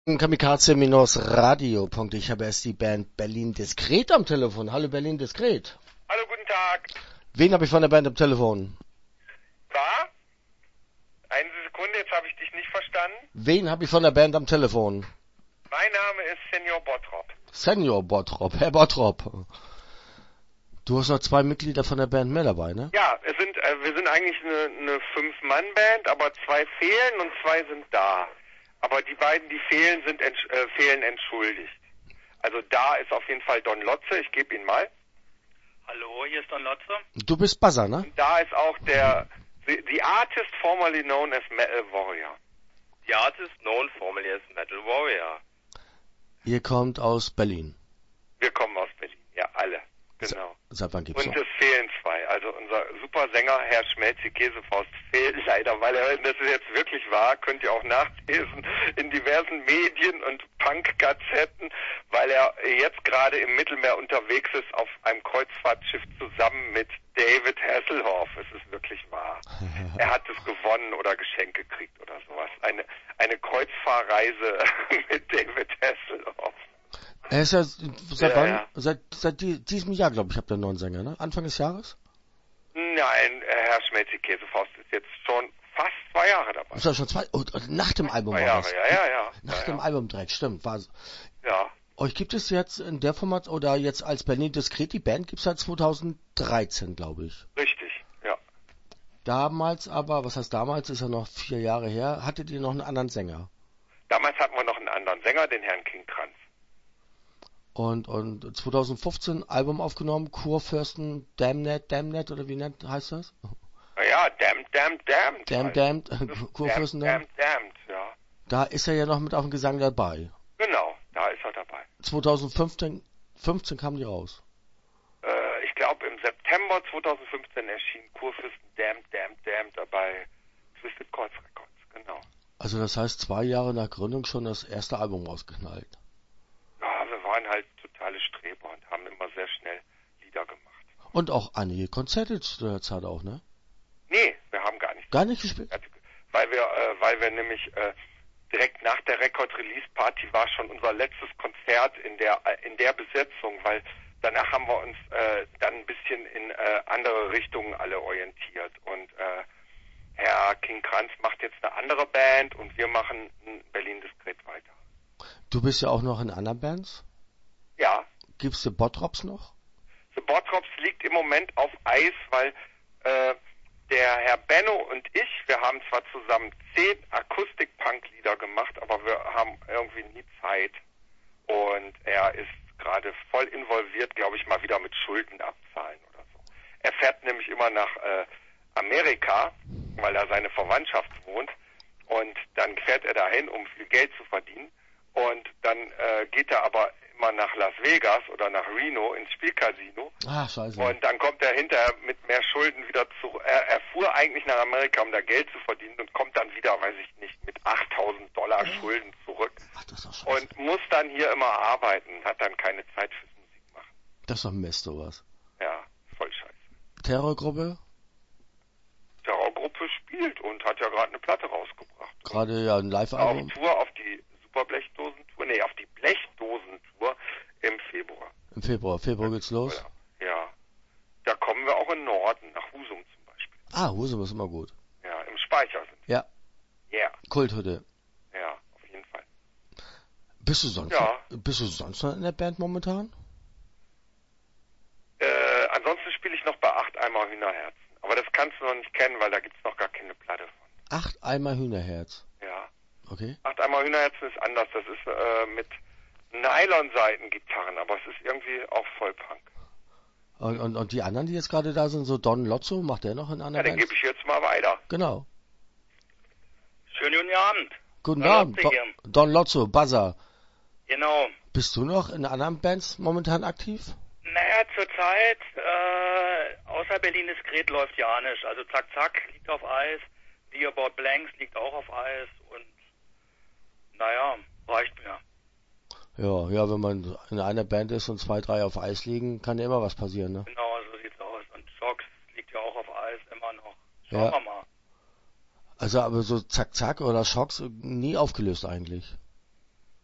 Kamikaze-Radio. Ich habe erst die Band Berlin Diskret am Telefon. Hallo Berlin Diskret. Hallo, guten Tag. Wen habe ich von der Band am Telefon? War? Eine Sekunde, jetzt habe ich dich nicht verstanden. Wen habe ich von der Band am Telefon? Mein Name ist Senior Bottrop. Senior Bottrop, Herr Bottrop. Du hast noch 2 Mitglieder von der Band mehr dabei, ne? Ja, wir sind eigentlich eine 5-Mann-Band, aber 2 fehlen und 2 sind da. Aber die beiden, die fehlen, fehlen entschuldigt. Also da ist auf jeden Fall Don Lotze, ich gebe ihn mal. Hallo, hier ist Don Lotze. Du bist Buzzer, ne? Und da ist auch the artist formerly known as Metal Warrior. The artist known formerly as Metal Warrior. Ihr kommt aus Berlin. Wir kommen aus Berlin, ja, alle. Genau. Seit wann gibt's Und noch? es fehlen 2. Also unser super Sänger, Herr Schmelzi Käsefaust, fehlt leider, weil das ist jetzt wirklich wahr, könnt ihr auch nachlesen in diversen Medien und Punk-Gazetten, weil er jetzt gerade im Mittelmeer unterwegs ist auf einem Kreuzfahrtschiff zusammen mit David Hasselhoff. Es ist wirklich wahr. Er hat es gewonnen oder geschenkt gekriegt oder sowas. Eine Kreuzfahrreise mit David Hasselhoff. Er ist ja seit Ja, wann? ja. Seit diesem Jahr, glaube ich, habt ihr einen neuen Sänger, ne? Anfang des Jahres? Nein, Herr Schmelzi Käsefaust ist jetzt schon fast 2 Jahre dabei. Ist ja schon 2, nach dem Album 2 war Jahre, das. ja. Nach dem Album direkt, stimmt. Ja, Euch gibt es jetzt in der Format oder jetzt als Berlin Diskret, die Band gibt es seit 2013, glaube ich. richtig, ja. Damals aber, was heißt damals, ist ja noch 4 Jahre her, hattet ihr noch einen anderen Sänger. Damals hatten wir noch einen anderen Sänger, den Herrn King Kranz. Und 2015 Album aufgenommen, Kurfürsten, Damned, oder wie heißt das? Ja, damned. Damned, Kurfürsten, damned, ja. da ist er ja noch mit auf dem Gesang dabei. Genau, da ist er dabei. 2015 kam die raus. Ich glaube im September 2015 erschien Kurfürsten damned dabei Twisted Chords Records, genau. Also das heißt 2 Jahre nach Gründung schon das erste Album rausgeknallt. Ja, wir waren halt totale Streber und haben immer sehr schnell Lieder gemacht. Und auch einige Konzerte zu der Zeit auch, ne? Nee, wir haben gar nicht. Gar nicht gespielt? Weil wir nämlich direkt nach der Record-Release-Party war schon unser letztes Konzert in der Besetzung, weil danach haben wir uns dann ein bisschen in andere Richtungen alle orientiert. Und Herr King Kranz macht jetzt eine andere Band und wir machen Berlin Diskret weiter. Du bist ja auch noch in anderen Bands? Ja, Gibst du Bottrops noch? The Bottrops liegt im Moment auf Eis, weil der Herr Benno und ich, wir haben zwar zusammen 10 Akustik-Punk-Lieder gemacht, aber wir haben irgendwie nie Zeit. Und er ist gerade voll involviert, glaube ich, mal wieder mit Schulden abzahlen oder so. Er fährt nämlich immer nach Amerika, weil da seine Verwandtschaft wohnt. Und dann fährt er dahin, um viel Geld zu verdienen. Und dann geht er aber immer nach Las Vegas oder nach Reno ins Spielcasino. Ah, scheiße. Und dann kommt er hinterher mit mehr Schulden wieder zurück. Er fuhr eigentlich nach Amerika, um da Geld zu verdienen und kommt dann wieder, weiß ich nicht, mit $8.000 Schulden zurück. Ach, das ist doch scheiße. Und muss dann hier immer arbeiten, hat dann keine Zeit fürs Musik machen. Das ist doch Mist, sowas. Ja, voll scheiße. Terrorgruppe? Terrorgruppe spielt und hat ja gerade eine Platte rausgebracht. Gerade ja ein Live-Album. Auf Tour, auf die Superblechdosentour, auf die Blechdosentour im Februar. Im Februar geht's los. Ja, da kommen wir auch in Norden, nach Husum zum Beispiel. Ah, Husum ist immer gut. Ja, im Speicher sind wir. Ja, Ja, Kulthütte. ja, auf jeden Fall. Bist du sonst noch in der Band momentan? Ansonsten spiele ich noch bei 8 Eimer Hühnerherzen. Aber das kannst du noch nicht kennen, weil da gibt's noch gar keine Platte von. 8 Eimer Hühnerherz. Ja. Okay. 8 Eimer Hühnerherzen ist anders. Das ist mit Nylon-Seitengitarren, aber es ist irgendwie auch Vollpunk. Und die anderen, die jetzt gerade da sind, so Don Lotzo, macht der noch in Ja, anderen den Bands? gebe ich jetzt mal weiter. Genau. Schönen guten Abend. Guten Don Abend, Lotzo hier. Don Lotzo, Buzzer. Genau. Bist du noch in anderen Bands momentan aktiv? Naja, zurzeit, außer Berlin Diskret läuft ja nicht. Also Zack Zack liegt auf Eis, The About Blanks liegt auch auf Eis und naja, reicht mir. Ja, wenn man in einer Band ist und 2, 3 auf Eis liegen, kann ja immer was passieren, ne? Genau, so sieht's aus. Und Shocks liegt ja auch auf Eis immer noch. Schauen Ja. wir mal. Also aber so Zack Zack oder Schocks nie aufgelöst eigentlich.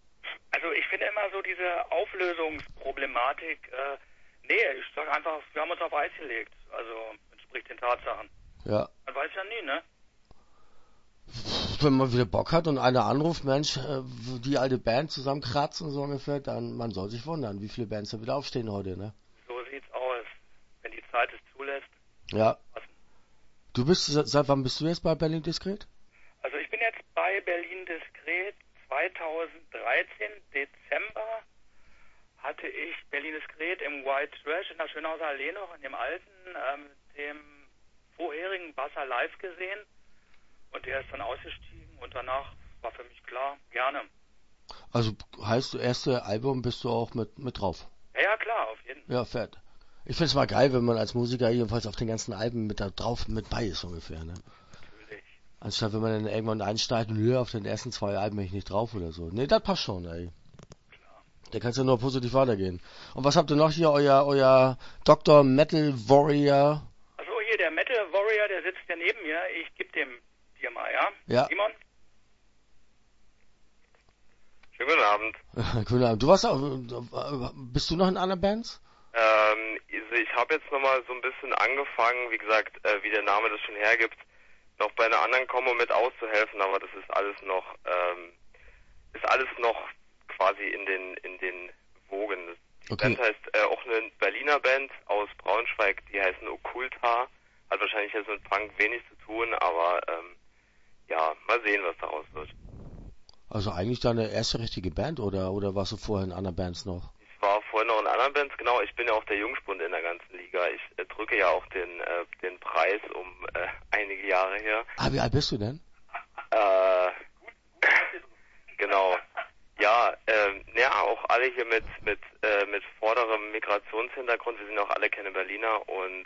finde immer so diese Auflösungsproblematik, nee, ich sag einfach, wir haben uns auf Eis gelegt. Also, entspricht den Tatsachen. Ja. Man weiß ja nie, ne? Wenn man wieder Bock hat und einer anruft, Mensch, die alte Band zusammenkratzen, so ungefähr, dann man soll sich wundern, wie viele Bands da wieder aufstehen heute, ne? So sieht's aus. Wenn die Zeit es zulässt. Ja. Du bist, seit wann bist du jetzt bei Berlin Diskret? Also ich bin jetzt bei Berlin Diskret 2013, Dezember, hatte ich Berlin Diskret im White Trash in der Schönhauser Allee noch, in dem alten, dem vorherigen Basser live gesehen. Und der ist dann ausgestiegen und danach war für mich klar, gerne. Also heißt, du erste Album bist du auch mit drauf? Ja, klar, auf jeden Fall. Ja, fett. Ich find's mal geil, wenn man als Musiker jedenfalls auf den ganzen Alben mit da drauf mit bei ist ungefähr, ne? Natürlich. Anstatt wenn man dann irgendwann einsteigt und auf den ersten 2 Alben bin ich nicht drauf oder so. Nee, das passt schon, ey. Klar. Da kann's ja nur positiv weitergehen. Und was habt ihr noch hier, euer Dr. Metal Warrior? Also hier, der Metal Warrior, der sitzt ja neben mir. Ich gebe dem dir mal, ja? Ja. Simon? Schönen guten Abend. Guten Abend. Du warst auch, bist du noch in anderen Bands? Also ich habe jetzt nochmal so ein bisschen angefangen, wie gesagt, wie der Name das schon hergibt, noch bei einer anderen Kombo mit auszuhelfen, aber das ist alles noch quasi in den Wogen. Die Okay. Band heißt auch eine Berliner Band aus Braunschweig, die heißen Okkulta, hat wahrscheinlich jetzt mit Punk wenig zu tun, aber ja, mal sehen, was daraus wird. Also eigentlich deine erste richtige Band oder warst du vorher in anderen Bands noch? Ich war vorhin noch in anderen Bands, genau. Ich bin ja auch der Jungspund in der ganzen Liga. Ich drücke ja auch den Preis um einige Jahre her. Ah, wie alt bist du denn? Genau. Ja, auch alle hier mit vorderem Migrationshintergrund. Wir sind auch alle keine Berliner und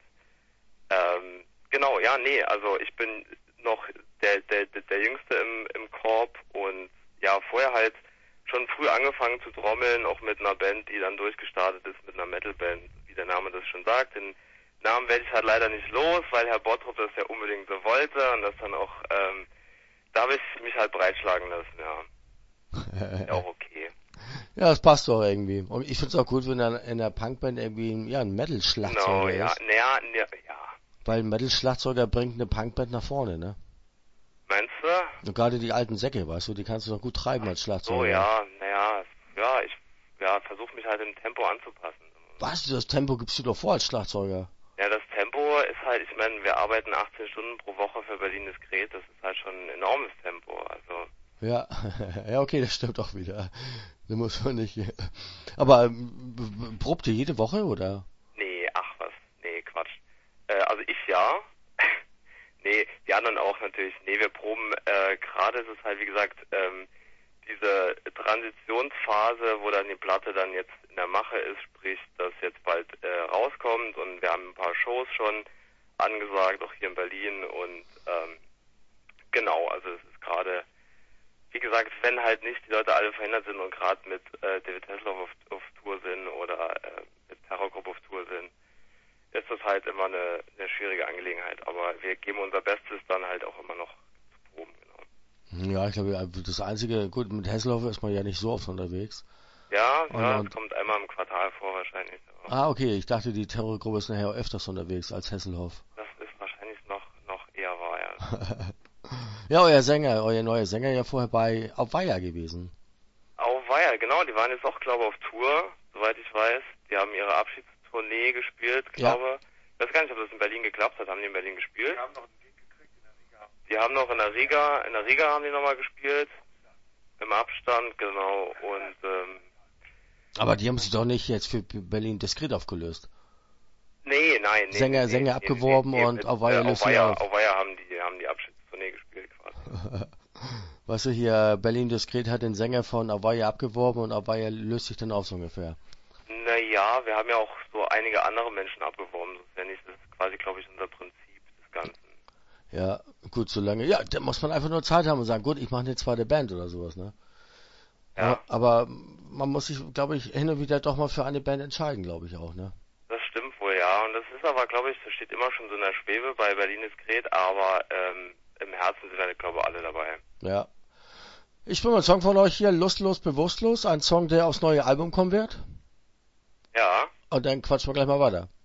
genau, ja, nee, also ich bin noch der Jüngste im Korb und ja, vorher halt schon früh angefangen zu trommeln, auch mit einer Band, die dann durchgestartet ist, mit einer Metalband, wie der Name das schon sagt. Den Namen werde ich halt leider nicht los, weil Herr Bottrop das ja unbedingt so wollte und das dann auch, da habe ich mich halt breitschlagen lassen, ja. Ja, auch okay. Ja, das passt doch irgendwie. Und ich find's auch gut, wenn in der Punkband irgendwie ein Metal-Schlagzeuger Genau, ja, ist. ja. Weil ein Metal-Schlagzeuger bringt eine Punkband nach vorne, ne? Meinst du? Und gerade die alten Säcke, weißt du, die kannst du noch gut treiben als Schlagzeuger. So, ja, ich versuche mich halt dem Tempo anzupassen. Was? Das Tempo gibst du doch vor als Schlagzeuger. Ja, das Tempo ist halt, ich meine, wir arbeiten 18 Stunden pro Woche für Berlin Diskret, das ist halt schon ein enormes Tempo, also. Ja, ja, okay, das stimmt auch wieder. Da muss man nicht. Aber probt ihr jede Woche, oder? Nee, ach was, nee, Quatsch. Also ich ja. Nee, die anderen auch natürlich. Nee, wir proben, gerade ist es halt, wie gesagt, diese Transitionsphase, wo dann die Platte dann jetzt in der Mache ist, sprich, dass jetzt bald rauskommt und wir haben ein paar Shows schon angesagt, auch hier in Berlin und genau, also es ist gerade, wie gesagt, wenn halt nicht die Leute alle verhindert sind und gerade mit David Hasselhoff auf Tour sind oder mit Terrorgruppe auf Tour sind, ist das halt immer eine schwierige Angelegenheit. Aber wir geben unser Bestes dann halt auch immer noch zu proben, genau. Ja, ich glaube, das Einzige, gut, mit Hasselhoff ist man ja nicht so oft unterwegs. Ja, das kommt einmal im Quartal vor wahrscheinlich. Ah, okay, ich dachte, die Terrorgruppe ist nachher öfters unterwegs als Hasselhoff. Das ist wahrscheinlich noch eher wahr, ja. Ja, euer neuer Sänger ja vorher bei Auf Weiher gewesen. Auf Weiher, genau, die waren jetzt auch, glaube ich, auf Tour, soweit ich weiß. Die haben ihre Abschiedstournee gespielt, glaube. Ich weiß gar nicht, ob das in Berlin geklappt hat. Haben die in Berlin gespielt? Wir haben noch einen Gig gekriegt in der Riga. Die haben noch in der Riga haben die nochmal gespielt. Im Abstand, genau. Und Aber die haben sich doch nicht jetzt für Berlin Diskret aufgelöst. Nee. Sänger abgeworben und Auf Weiher löst sich auf. Auf Weiher haben die Abschiedstournee gespielt quasi. Weißt du, hier Berlin Diskret hat den Sänger von Auf Weiher abgeworben und Auf Weiher löst sich dann auf so ungefähr. Naja, wir haben ja auch so einige andere Menschen abgeworben. Das ist ja nicht, das ist quasi, glaube ich, unser Prinzip des Ganzen. Ja, gut, solange. Ja, da muss man einfach nur Zeit haben und sagen, gut, ich mache eine zweite Band oder sowas, ne? Ja. Aber man muss sich, glaube ich, hin und wieder doch mal für eine Band entscheiden, glaube ich auch, ne? Das stimmt wohl, ja. Und das ist aber, glaube ich, das steht immer schon so in der Schwebe bei Berlin Diskret, aber im Herzen sind wir, glaube ich, alle dabei. Ja. Ich spiele mal einen Song von euch hier, Lustlos, Bewusstlos. Ein Song, der aufs neue Album kommen wird. Ja. Und dann quatschen wir gleich mal weiter.